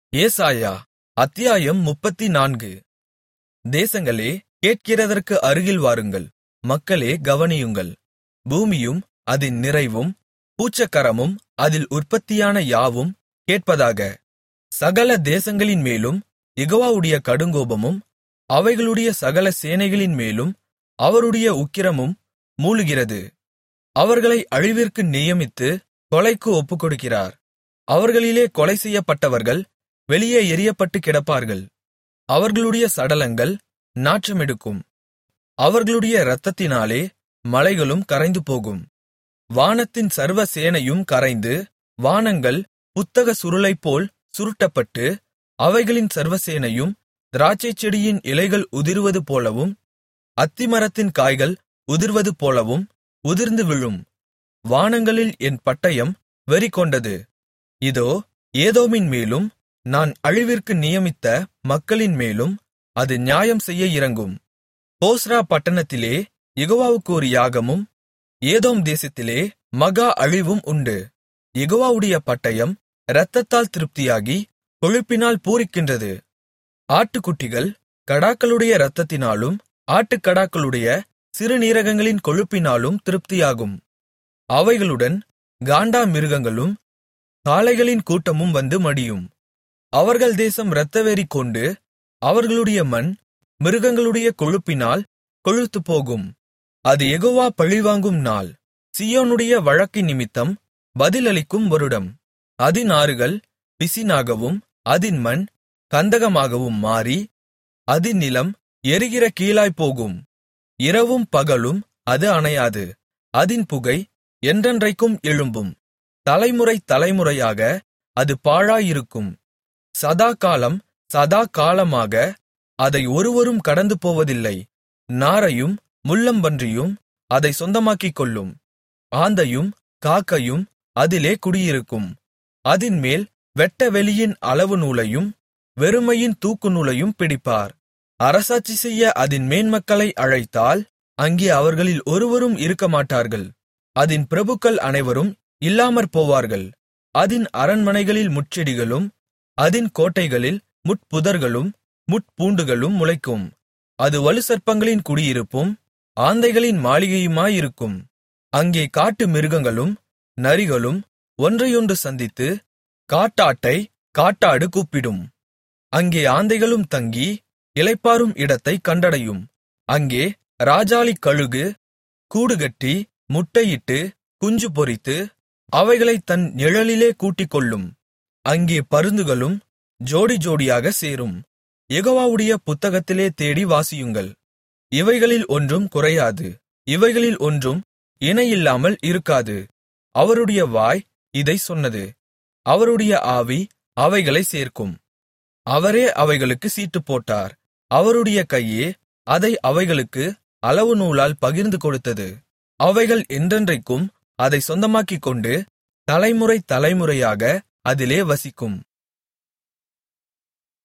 ஏசாயா அத்தியாயம் 34. தேசங்களே, கேட்கிறதற்கு அருகில் வாருங்கள். மக்களே, கவனியுங்கள். பூமியும் அதின் நிறைவும் பூச்சக்கரமும் அதில் உற்பத்தியான யாவும் கேட்பதாக. சகல தேசங்களின் மேலும் யெகோவாவுடைய கடுங்கோபமும் அவைகளுடைய சகல சேனைகளின் மேலும் அவருடைய உக்கிரமும் மூளுகிறது. அவர்களை அழிவிற்கு நியமித்து கொலைக்கு ஒப்புக்கொடுக்கிறார். அவர்களிலே கொலை செய்யப்பட்டவர்கள் வெளியே எறியப்பட்டுக் கிடப்பார்கள். அவர்களுடைய சடலங்கள் நாற்றமெடுக்கும். அவர்களுடைய இரத்தத்தினாலே மலைகளும் கரைந்துபோகும். வானத்தின் சர்வ சேனையும் கரைந்து, வானங்கள் புத்தக சுருளைப்போல் சுருட்டப்பட்டு, அவைகளின் சர்வசேனையும் திராட்சைச்செடியின் இலைகள் உதிர்வது போலவும் அத்திமரத்தின் காய்கள் உதிர்வது போலவும் உதிர்ந்து விழும். வானங்களில் என் பட்டயம் வெறிகொண்டது. இதோ, ஏதோமின் மேலும் நான் அழிவிற்கு நியமித்த மக்களின் மேலும் அது நியாயம் செய்ய இறங்கும். போஸ்றா பட்டணத்திலே யெகோவாவுக்கு ஒரு யாகமும் ஏதோம் தேசத்திலே மகா அழிவும் உண்டு. யெகோவாவுடைய பட்டயம் இரத்தத்தால் திருப்தியாகி கொழுப்பினால் பூரிக்கின்றது. ஆட்டுக்குட்டிகள் கடாக்களுடைய இரத்தத்தினாலும் ஆட்டுக்கடாக்களுடைய சிறுநீரகங்களின் கொழுப்பினாலும் திருப்தியாகும். அவைகளுடன் காண்டா மிருகங்களும் காளைகளின் கூட்டமும் வந்து மடியும். அவர்கள் தேசம் இரத்தவெறி கொண்டு அவர்களுடைய மண் மிருகங்களுடைய கொழுப்பினால் கொழுத்துப்போகும். அது யெகோவா பழிவாங்கும் நாள், சீயோனுடைய வழக்கின் நிமித்தம் பதிலளிக்கும் வருடம். அதின் ஆறுகள் பிசினாகவும் அதின் மண் கந்தகமாகவும் மாறி அதின் நிலம் எரிகிற கீலாய்ப்போகும். இரவும் பகலும் அது அணையாது. அதின் புகை என்றென்றைக்கும் எழும்பும். தலைமுறை தலைமுறையாக அது பாழாயிருக்கும். சதாகாலம் சதா காலமாக அதை ஒருவரும் கடந்து போவதில்லை. நாரையும் முள்ளம்பன்றியும் அதை சொந்தமாக்கிக்கொள்ளும். ஆந்தையும் காக்கையும் அதிலே குடியிருக்கும். அதின்மேல் வெட்டவெளியின் அளவு நூலையும் வெறுமையின் தூக்கு நூலையும் பிடிப்பார். அரசாட்சி செய்ய அதின் மேன்மக்களை அழைத்தால் அங்கே அவர்களில் ஒருவரும் இருக்கமாட்டார்கள். அதின் பிரபுக்கள் அனைவரும் இல்லாமற்போவார்கள். அதின் அரண்மனைகளில் முட்செடிகளும் அதின் கோட்டைகளில் முட்புதர்களும் முட்பூண்டுகளும் முளைக்கும். அது வலுசர்ப்பங்களின் குடியிருப்பும் ஆந்தைகளின் மாளிகையுமாயிருக்கும். அங்கே காட்டு மிருகங்களும் நரிகளும் ஒன்றையொன்று சந்தித்து காட்டாட்டை காட்டாடு கூப்பிடும். அங்கே ஆந்தைகளும் தங்கி இளைப்பாறும் இடத்தைக் கண்டடையும். அங்கே ராஜாளிக் கழுகு கூடுகட்டி முட்டையிட்டு குஞ்சு பொரித்து அவைகளைத் தன் நிழலிலே கூட்டிக்கொள்ளும். அங்கே பருந்துகளும் ஜோடி ஜோடியாக சேரும். யெகோவாவுடைய புத்தகத்திலே தேடி வாசியுங்கள். இவைகளில் ஒன்றும் குறையாது, இவைகளில் ஒன்றும் இணையில்லாமல் இருக்காது. அவருடைய வாய் இதைச் சொன்னது, அவருடைய ஆவி அவைகளைச் சேர்க்கும். அவரே அவைகளுக்கு சீட்டு போட்டார். அவருடைய கையே அதை அவைகளுக்கு அளவு நூலால் பகிர்ந்து கொடுத்தது. அவைகள் என்றென்றைக்கும் அதை சொந்தமாக்கிக்கொண்டு தலைமுறை தலைமுறையாக அதிலே வசிக்கும்.